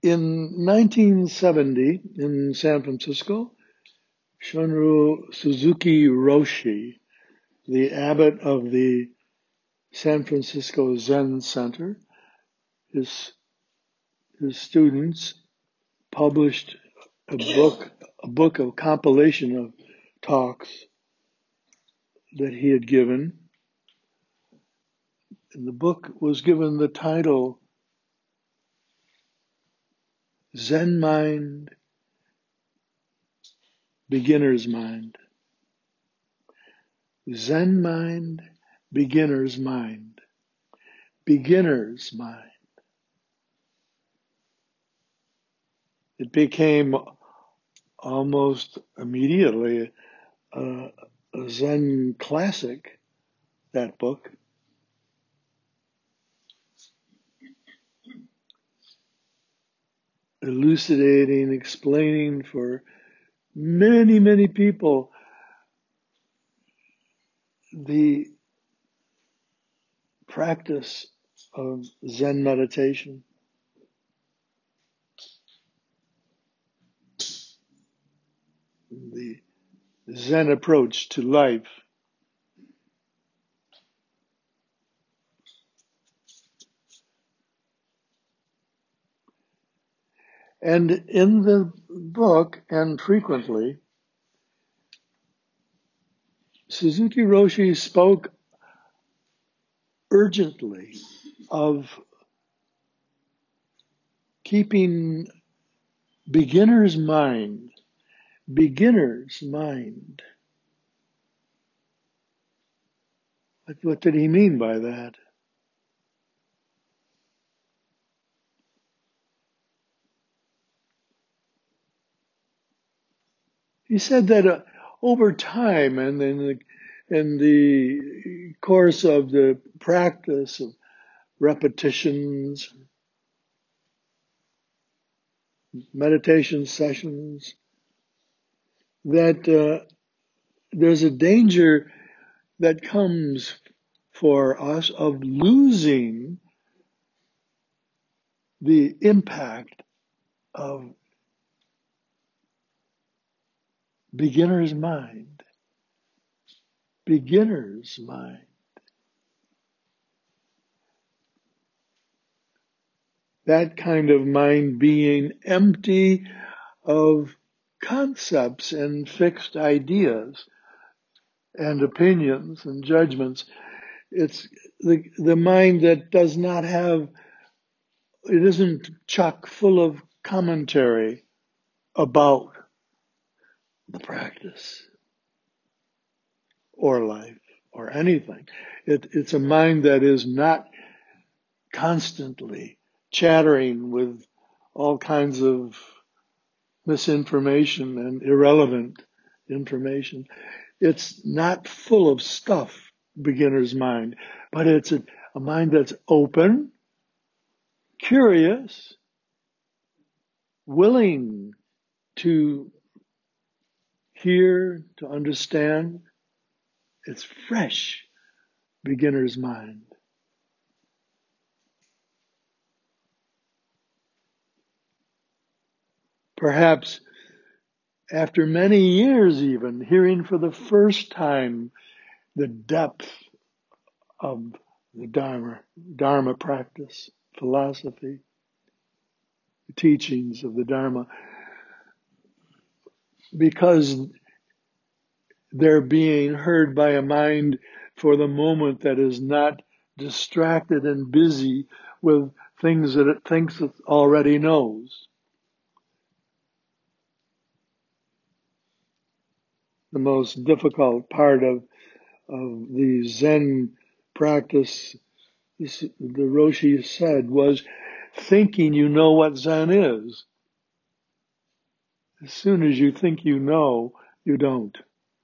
In 1970, in San Francisco, Shunryu Suzuki Roshi, the abbot of the San Francisco Zen Center, his students published a book of compilation of talks that he had given. And the book was given the title Zen Mind, Beginner's Mind. Zen Mind, Beginner's Mind. Beginner's Mind. It became almost immediately a Zen classic, that book. Elucidating, explaining for many, many people the practice of Zen meditation. The Zen approach to life. And in the book, and frequently, Suzuki Roshi spoke urgently of keeping beginner's mind. What did he mean by that? He said that over time and in the course of the practice of repetitions, meditation sessions, that there's a danger that comes for us of losing the impact of beginner's mind. Beginner's mind. That kind of mind being empty of concepts and fixed ideas and opinions and judgments. It's the mind that does not have, it isn't chock full of commentary about the practice or life or anything. It's a mind that is not constantly chattering with all kinds of misinformation and irrelevant information. It's not full of stuff, beginner's mind, but it's a mind that's open, curious, willing to hear, to understand. It's fresh, beginner's mind. Perhaps after many years even, hearing for the first time the depth of the Dharma practice, philosophy, the teachings of the Dharma, because they're being heard by a mind for the moment that is not distracted and busy with things that it thinks it already knows. The most difficult part of the Zen practice, the Roshi said, was thinking you know what Zen is. As soon as you think you know, you don't.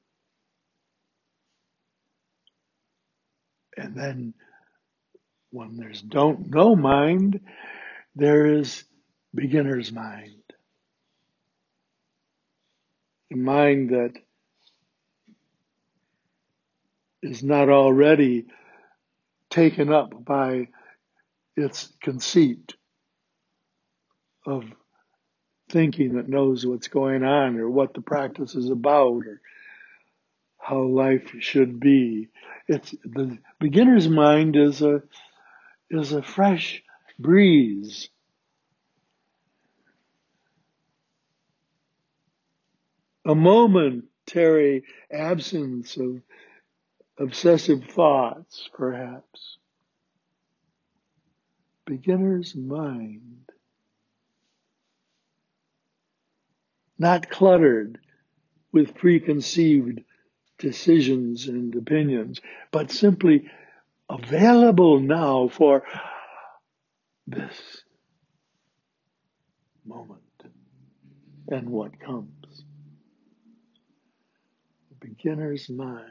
And then when there's don't know mind, there is beginner's mind. The mind that is not already taken up by its conceit of thinking that knows what's going on or what the practice is about or how life should be. It's the beginner's mind is a fresh breeze. A momentary absence of obsessive thoughts, perhaps. Beginner's mind. Not cluttered with preconceived decisions and opinions, but simply available now for this moment and what comes. The beginner's mind.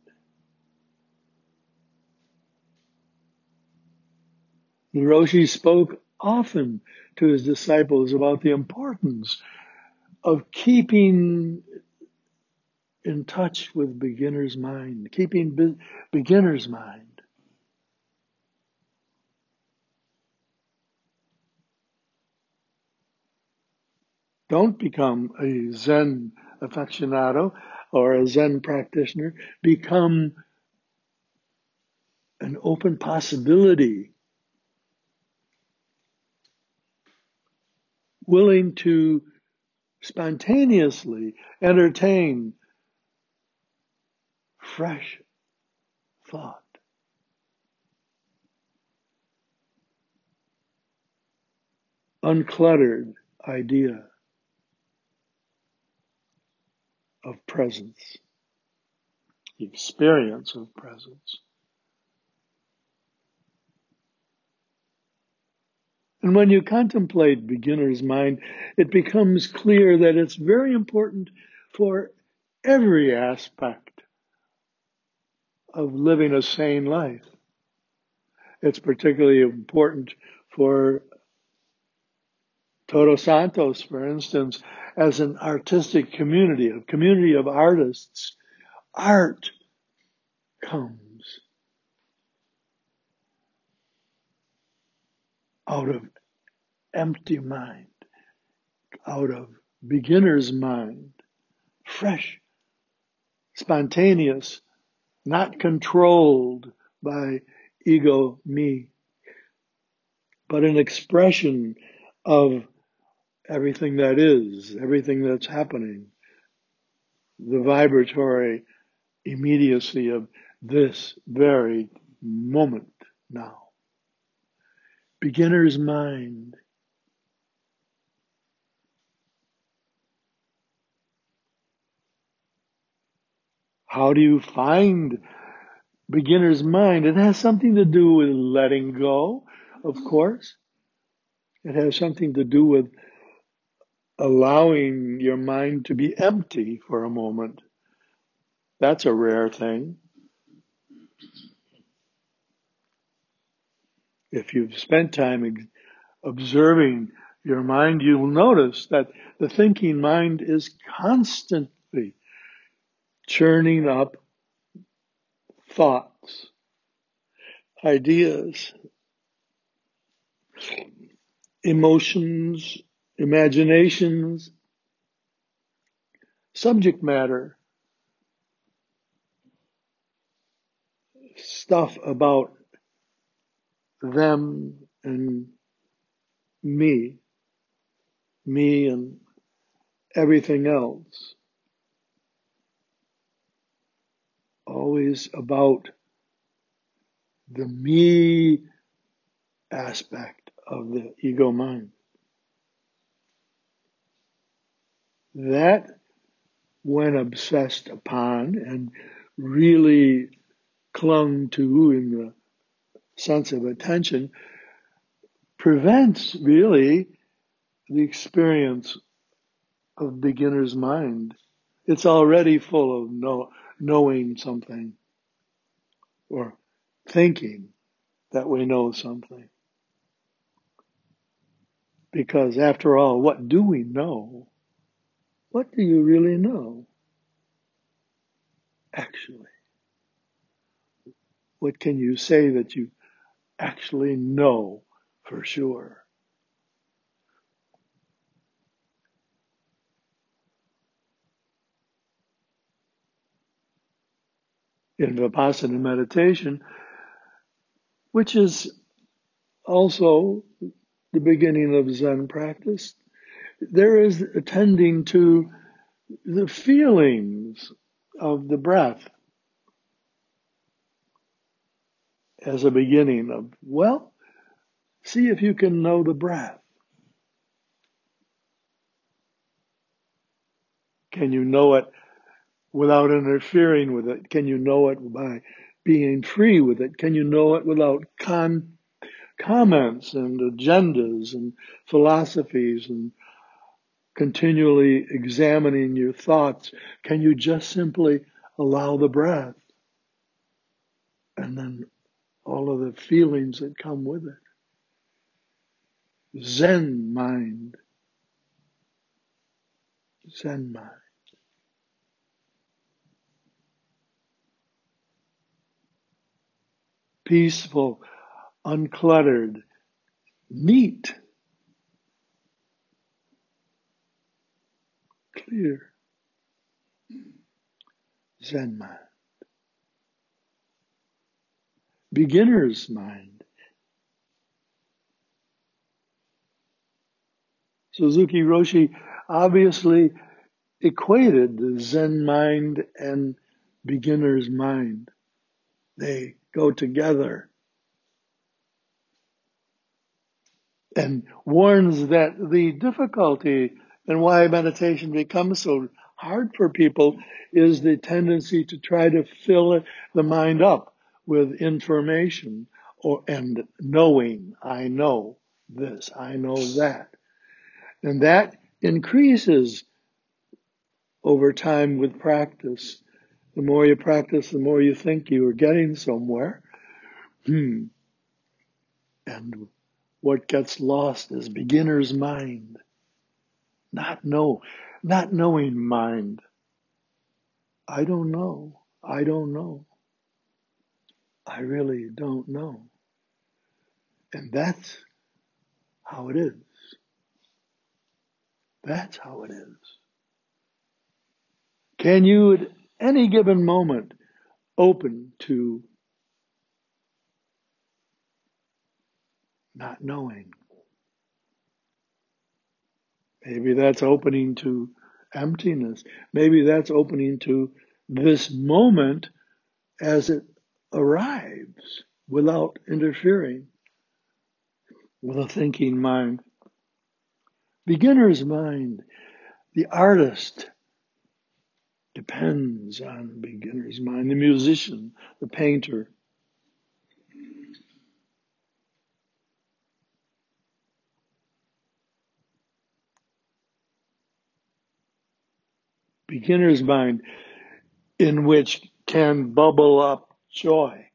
The Roshi spoke often to his disciples about the importance of keeping in touch with beginner's mind, keeping beginner's mind. Don't become a Zen aficionado or a Zen practitioner. Become an open possibility, willing to spontaneously entertain fresh thought. Uncluttered idea of presence, the experience of presence. And when you contemplate beginner's mind, it becomes clear that it's very important for every aspect of living a sane life. It's particularly important for Todos Santos, for instance, as an artistic community, a community of artists. Art comes out of empty mind, out of beginner's mind, fresh, spontaneous, not controlled by ego, me, but an expression of everything that is, everything that's happening, the vibratory immediacy of this very moment now. Beginner's mind. How do you find beginner's mind? It has something to do with letting go, of course. It has something to do with allowing your mind to be empty for a moment. That's a rare thing. If you've spent time observing your mind, you will notice that the thinking mind is constantly churning up thoughts, ideas, emotions, imaginations, subject matter, stuff about them and me and everything else. Always about the me aspect of the ego mind. That, when obsessed upon and really clung to in the sense of attention, prevents really the experience of beginner's mind. It's already full of knowing something or thinking that we know something. Because after all, what do we know? What do you really know? Actually, what can you say that you actually know for sure? in Vipassana meditation, which is also the beginning of Zen practice. There is attending to the feelings of the breath as a beginning of, well, see if you can know the breath. Can you know it without interfering with it? Can you know it by being free with it? Can you know it without comments and agendas and philosophies and continually examining your thoughts? Can you just simply allow the breath and then all of the feelings that come with it? Zen mind. Zen mind. Peaceful, uncluttered, neat, clear. Zen mind. Beginner's mind. Suzuki Roshi obviously equated the Zen mind and beginner's mind. They go together. And warns that the difficulty and why meditation becomes so hard for people is the tendency to try to fill the mind up with information and knowing. I know this, I know that. And that increases over time with practice. The more you practice, the more you think you are getting somewhere. And what gets lost is beginner's mind. Not knowing mind. I don't know. I don't know. I really don't know. And that's how it is. That's how it is. Can you at any given moment open to not knowing? Maybe that's opening to emptiness. Maybe that's opening to this moment as it arrives without interfering with a thinking mind. Beginner's mind, the artist, depends on the beginner's mind, the musician, the painter. Beginner's mind in which can bubble up joy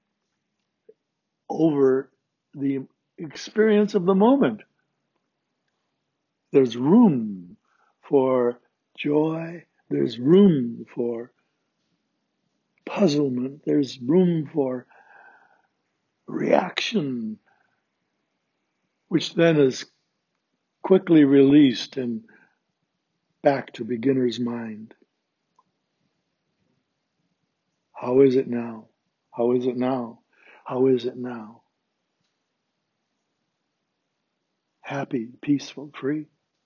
over the experience of the moment. There's room for joy. There's room for puzzlement. There's room for reaction, which then is quickly released and back to beginner's mind. How is it now? How is it now? How is it now? Happy, peaceful, free.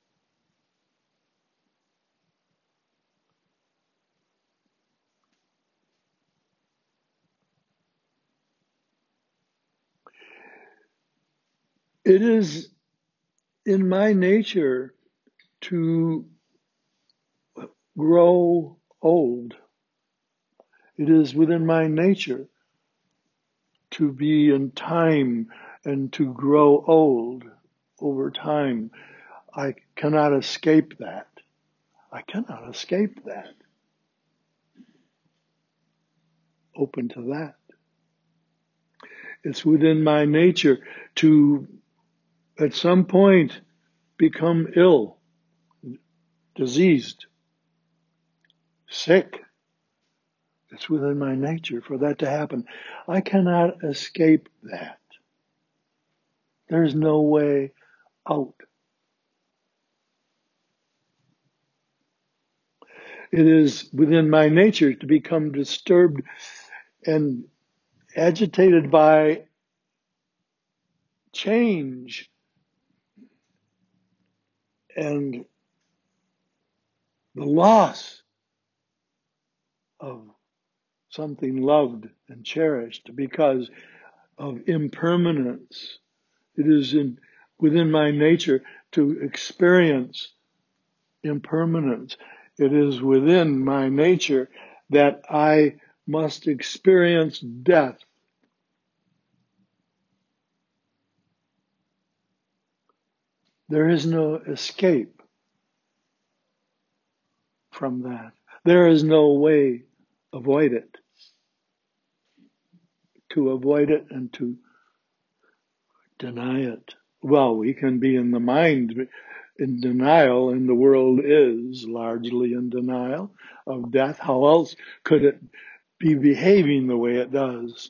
It is in my nature to grow old. It is within my nature to be in time and to grow old over time. I cannot escape that. I cannot escape that. Open to that. It's within my nature to, at some point, become ill, diseased, sick. It's within my nature for that to happen. I cannot escape that. There's no way out. It is within my nature to become disturbed and agitated by change and the loss of something loved and cherished because of impermanence. It is within my nature to experience impermanence. It is within my nature that I must experience death. There is no escape from that. There is no way avoid it. To avoid it and to deny it. Well, we can be in the mind in denial, and the world is largely in denial of death. How else could it be behaving the way it does?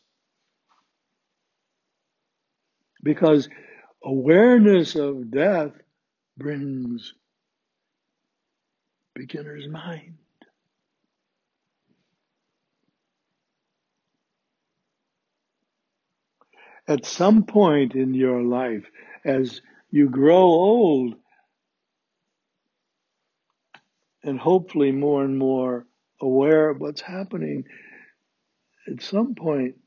Because awareness of death brings beginner's mind. At some point in your life, as you grow old, and hopefully more and more aware of what's happening, at some point,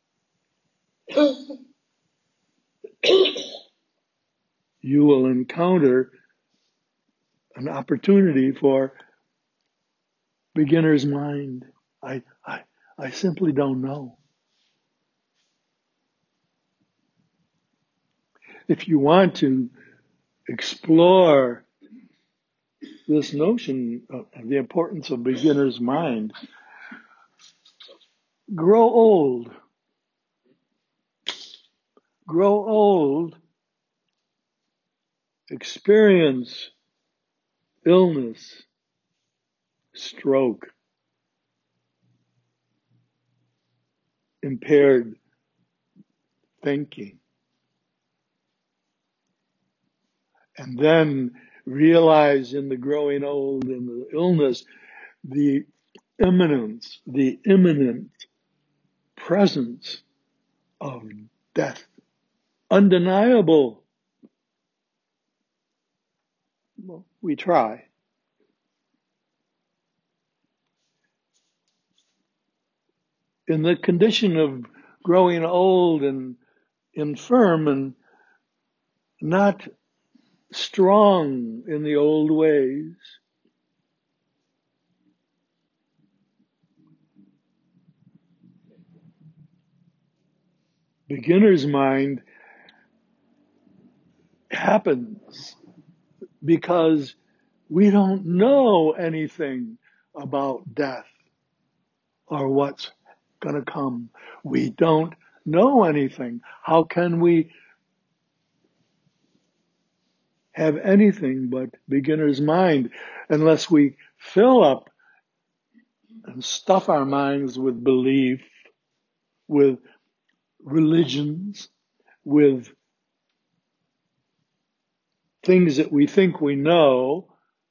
you will encounter an opportunity for beginner's mind. I simply don't know. If you want to explore this notion of the importance of beginner's mind, grow old. Grow old, experience illness, stroke, impaired thinking, and then realize in the growing old and the illness the imminent presence of death. Undeniable. Well, we try. In the condition of growing old and infirm and not strong in the old ways, beginner's mind happens because we don't know anything about death or what's going to come. We don't know anything. How can we have anything but beginner's mind unless we fill up and stuff our minds with belief, with religions, with things that we think we know,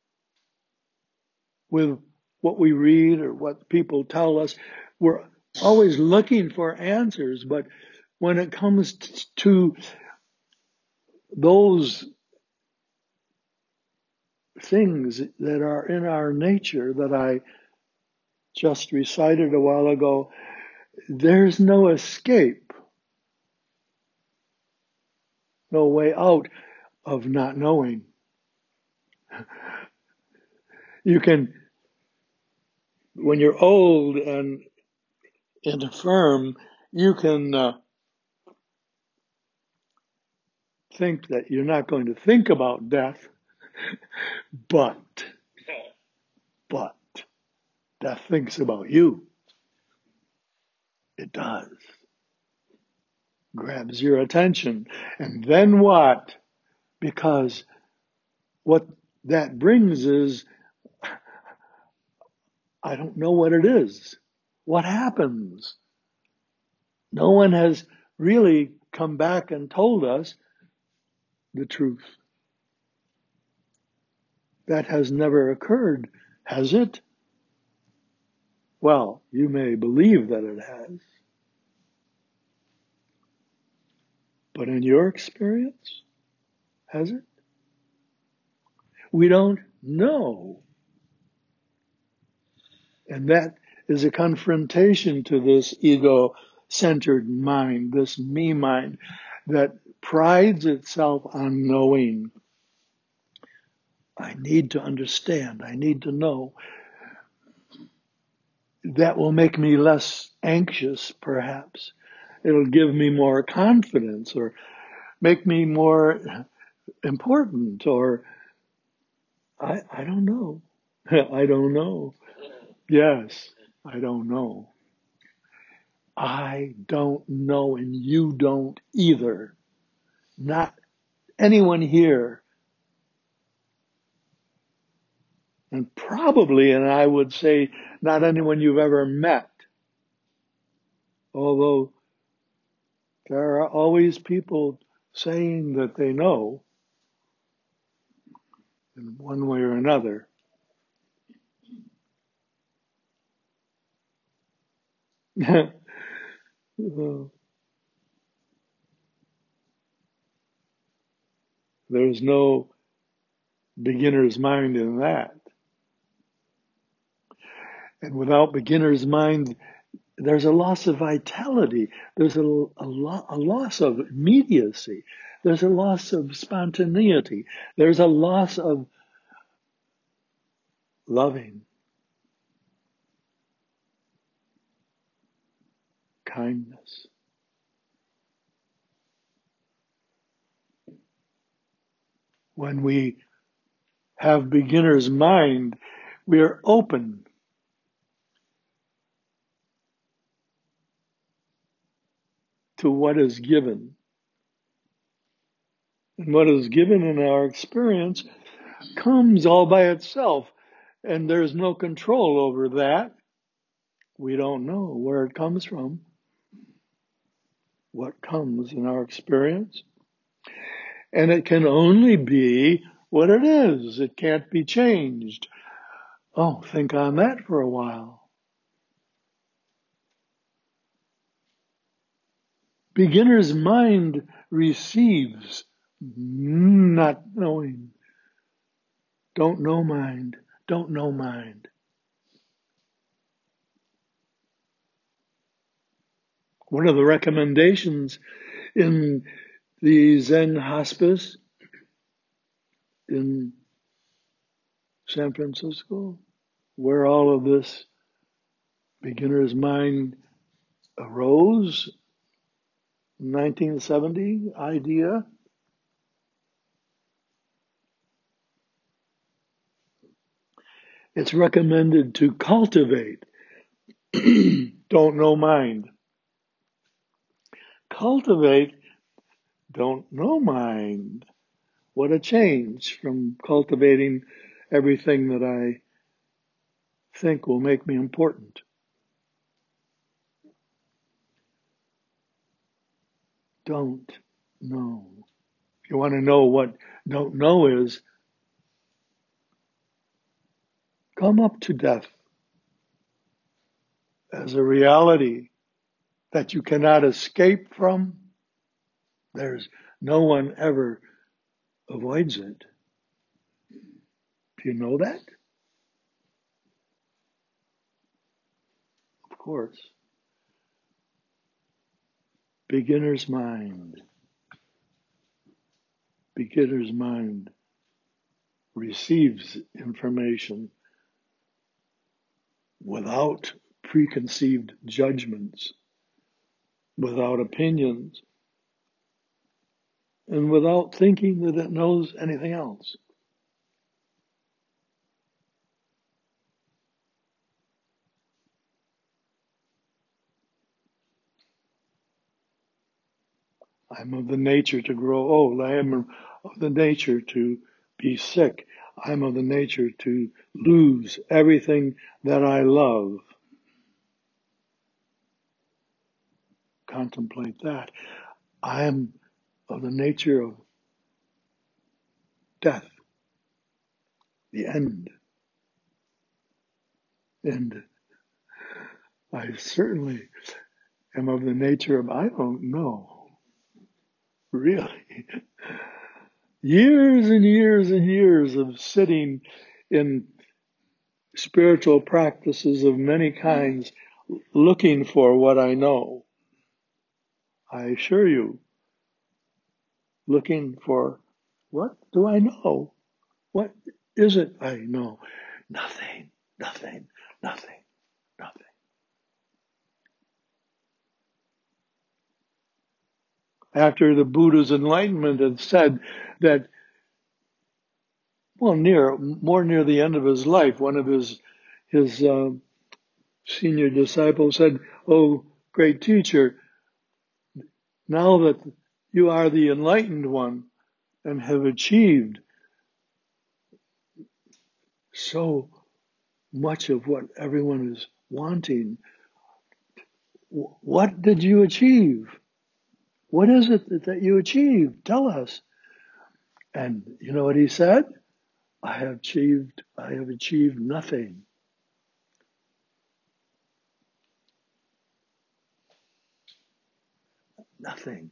with what we read or what people tell us. We're always looking for answers, but when it comes to those things that are in our nature that I just recited a while ago, there's no escape, no way out of not knowing. You can, when you're old and infirm, you can think that you're not going to think about death, but death thinks about you. It does. Grabs your attention. And then what? Because what that brings is, I don't know what it is. What happens? No one has really come back and told us the truth. That has never occurred, has it? Well, you may believe that it has. But in your experience, has it? We don't know. And that is a confrontation to this ego-centered mind, this me mind that prides itself on knowing. I need to understand. I need to know. That will make me less anxious, perhaps. It'll give me more confidence or make me more important, or I don't know. I don't know. Yes, I don't know. I don't know, and you don't either. Not anyone here. And probably, and I would say, not anyone you've ever met. Although there are always people saying that they know in one way or another. There's no beginner's mind in that. And without beginner's mind, there's a loss of vitality. There's a loss of immediacy. There's a loss of spontaneity. There's a loss of loving, kindness. When we have beginner's mind, we are open to what is given. And what is given in our experience comes all by itself. And there's no control over that. We don't know where it comes from, what comes in our experience. And it can only be what it is. It can't be changed. Oh, think on that for a while. Beginner's mind receives, not knowing. Don't know mind. Don't know mind. One of the recommendations in the Zen hospice in San Francisco, where all of this beginner's mind arose, 1970 idea, it's recommended to cultivate don't know mind. Cultivate don't know mind. What a change from cultivating everything that I think will make me important. Don't know. If you want to know what don't know is, come up to death as a reality that you cannot escape from. There's no one ever avoids it. Do you know that? Of course. Beginner's mind. Beginner's mind receives information without preconceived judgments, without opinions, and without thinking that it knows anything else. I'm of the nature to grow old. I am of the nature to be sick. I'm of the nature to lose everything that I love. Contemplate that. I am of the nature of death, the end. And I certainly am of the nature of I don't know. really. Years and years and years of sitting in spiritual practices of many kinds, looking for what I know. I assure you, looking for what do I know? What is it I know? Nothing, nothing, nothing, nothing. After the Buddha's enlightenment had said that, well, more near the end of his life, one of his senior disciples said, "Oh, great teacher, now that you are the enlightened one and have achieved so much of what everyone is wanting, what did you achieve? What is it that you achieved? Tell us." And you know what he said? I have achieved nothing. Nothing.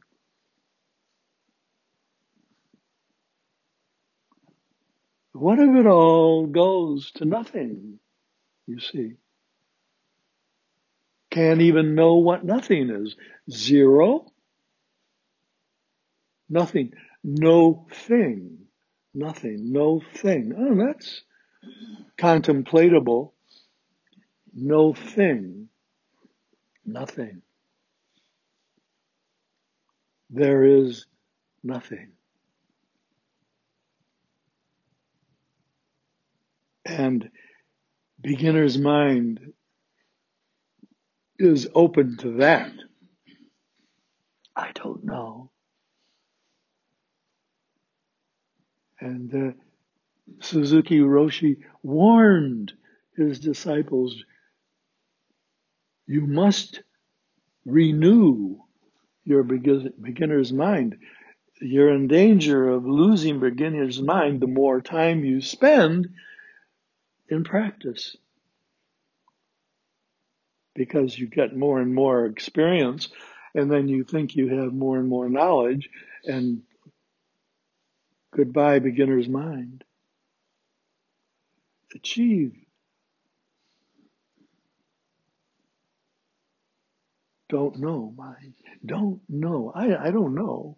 What if it all goes to nothing, you see? Can't even know what nothing is. Zero, nothing, no thing, nothing, no thing. Oh, that's contemplatable. No thing, nothing. There is nothing. And beginner's mind is open to that. I don't know. And Suzuki Roshi warned his disciples, you must renew your beginner's mind. You're in danger of losing beginner's mind the more time you spend in practice, because you get more and more experience, and then you think you have more and more knowledge, and goodbye beginner's mind. Achieve. Don't know mind. Don't know. I don't know.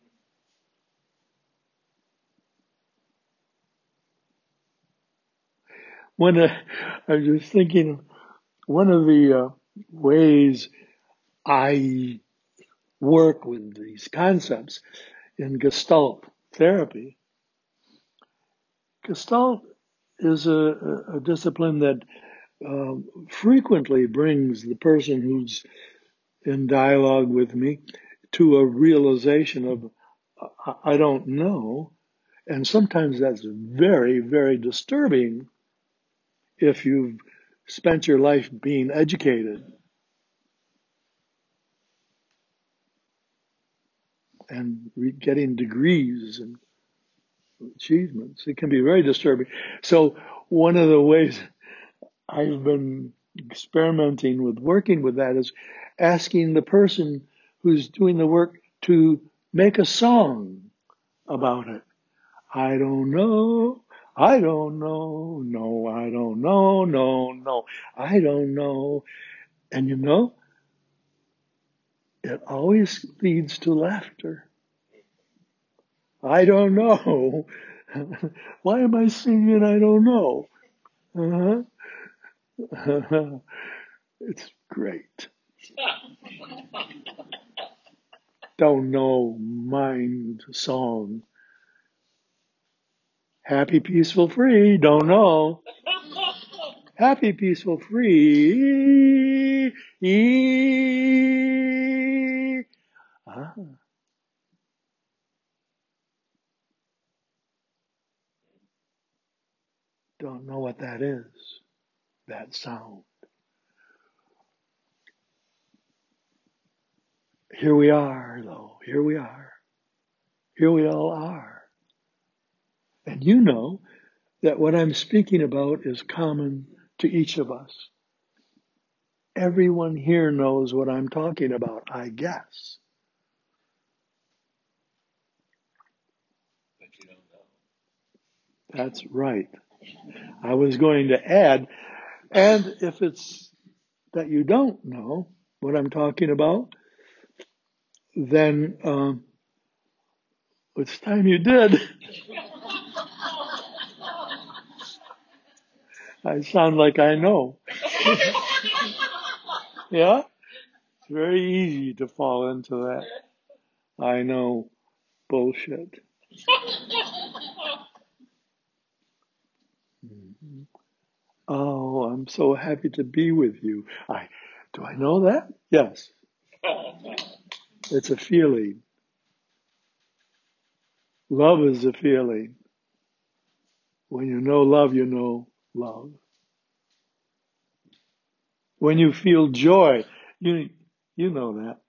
When I was just thinking, one of the ways I work with these concepts in Gestalt therapy. Gestalt is a discipline that frequently brings the person who's in dialogue with me to a realization of, I don't know. And sometimes that's very, very disturbing if you've spent your life being educated and getting degrees and achievements. It can be very disturbing. So one of the ways I've been experimenting with working with that is asking the person who's doing the work to make a song about it. I don't know. I don't know. No, I don't know. No, no, I don't know. And you know, it always leads to laughter. I don't know. Why am I singing I don't know? Uh-huh. It's great. Don't know mind song. Happy, peaceful, free. Don't know. Happy, peaceful, free. Ah, don't know what that is. That sound. Here we are, though. Here we are. Here we all are. And you know that what I'm speaking about is common to each of us. Everyone here knows what I'm talking about, I guess. That's right. I was going to add, and if it's that you don't know what I'm talking about, then it's time you did. I sound like I know. Yeah? It's very easy to fall into that I know bullshit. Mhm. Oh, I'm so happy to be with you. Do I know that? Yes. It's a feeling. Love is a feeling. When you know love, you know love. When you feel joy, you you know that.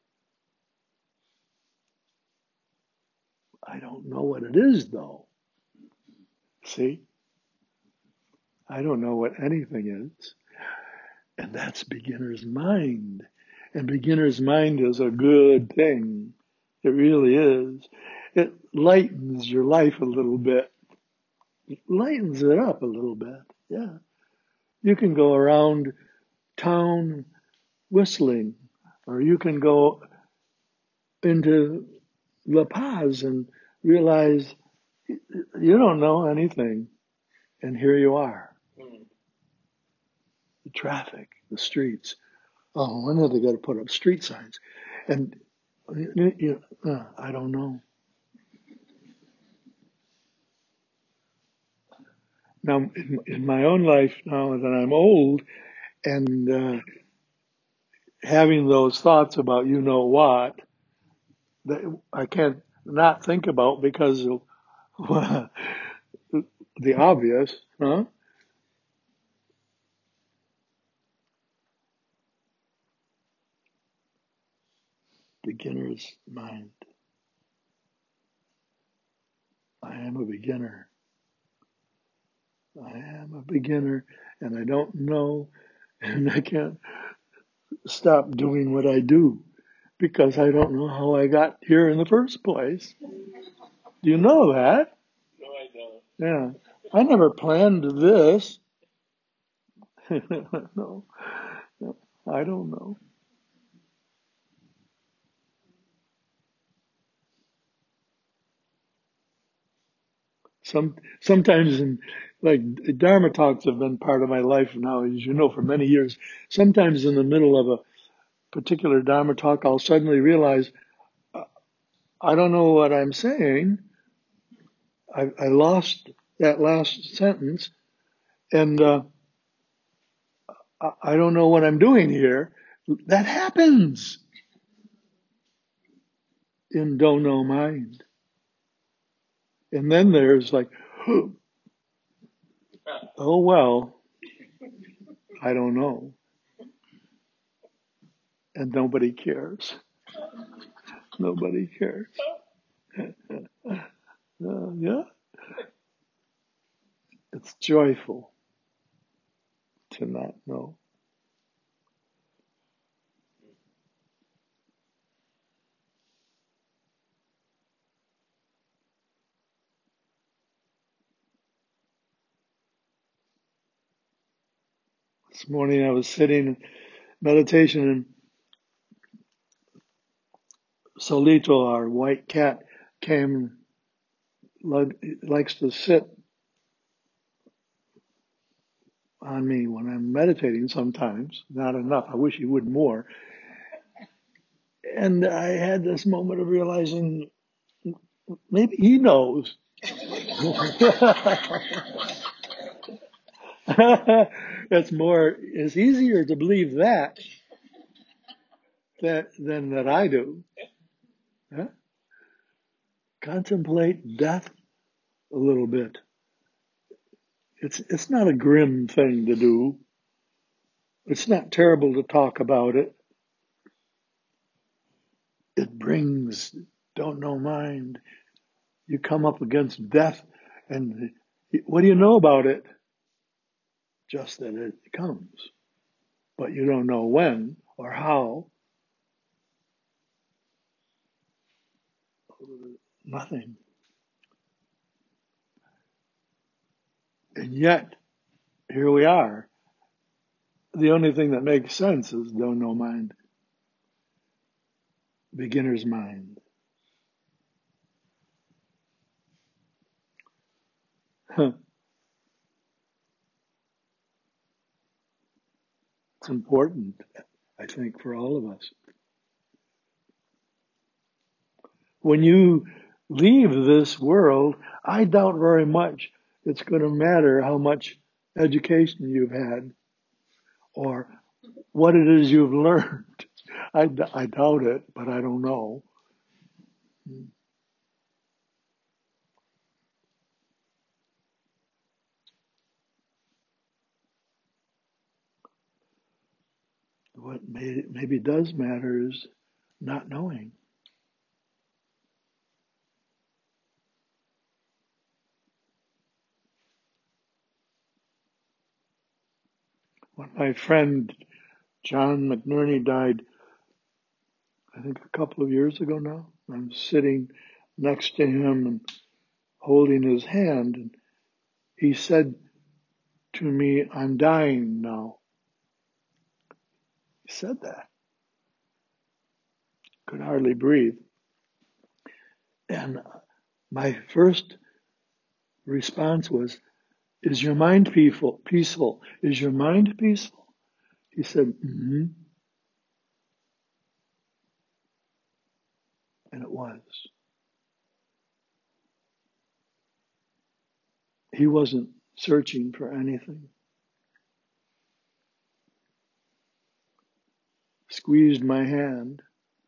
I don't know what it is though. See? I don't know what anything is. And that's beginner's mind. And beginner's mind is a good thing. It really is. It lightens your life a little bit. It lightens it up a little bit. Yeah. You can go around town whistling, or you can go into La Paz and realize you don't know anything. And here you are. The traffic, the streets. Oh, when are they going to put up street signs? And I don't know. Now, in my own life, now that I'm old and having those thoughts about you know what, that I can't not think about because of the obvious, huh? Beginner's mind. I am a beginner. I am a beginner and I don't know and I can't stop doing what I do because I don't know how I got here in the first place. Do you know that? No, I don't. Yeah. I never planned this. No, no, I don't know. Sometimes in like Dharma talks have been part of my life now, as you know, for many years. Sometimes in the middle of a particular Dharma talk, I'll suddenly realize I don't know what I'm saying. I lost that last sentence, and I don't know what I'm doing here. That happens in don't know mind. And then there's like, oh well, I don't know, and nobody cares. Nobody cares. Yeah, it's joyful to not know. This morning I was sitting in meditation, and Solito, our white cat, came, likes to sit on me when I'm meditating sometimes. Not enough. I wish he would more. And I had this moment of realizing maybe he knows. It's easier to believe than that I do. Huh? Contemplate death a little bit. It's not a grim thing to do. It's not terrible to talk about it. It brings don't know mind. You come up against death, and what do you know about it? Just that it comes, but you don't know when or how. Nothing. And yet, here we are. The only thing that makes sense is no mind, beginner's mind. It's important, I think, for all of us. When you leave this world, I doubt very much it's going to matter how much education you've had or what it is you've learned. I doubt it, but I don't know. What maybe does matter is not knowing. When my friend John McNerney died, I think a couple of years ago now, I'm sitting next to him and holding his hand, and he said to me, "I'm dying now." He said that. Could hardly breathe. And my first response was, "Is your mind peaceful? Peaceful? Is your mind peaceful?" He said, "Mm-hmm." And it was. He wasn't searching for anything. Squeezed my hand,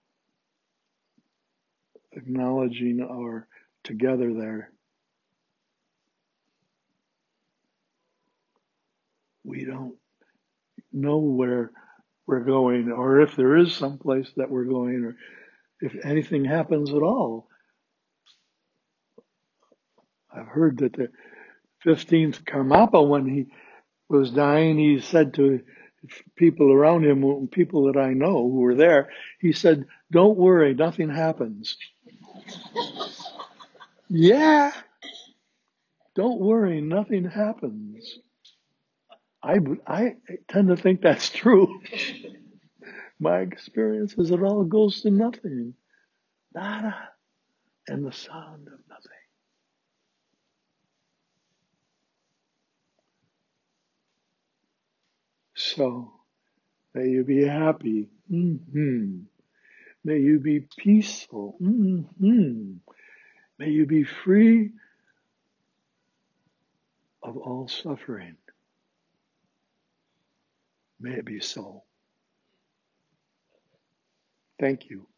acknowledging our together there. We don't know where we're going, or if there is some place that we're going, or if anything happens at all. I've heard that the 15th Karmapa, when he was dying, he said to people around him, people that I know who were there, he said, "Don't worry, nothing happens." Yeah, don't worry, nothing happens. I tend to think that's true. My experience is it all goes to nothing. Nada. And the sound of nothing. So, may you be happy. Mm-hmm. May you be peaceful. Mm-hmm. May you be free of all suffering. May it be so. Thank you.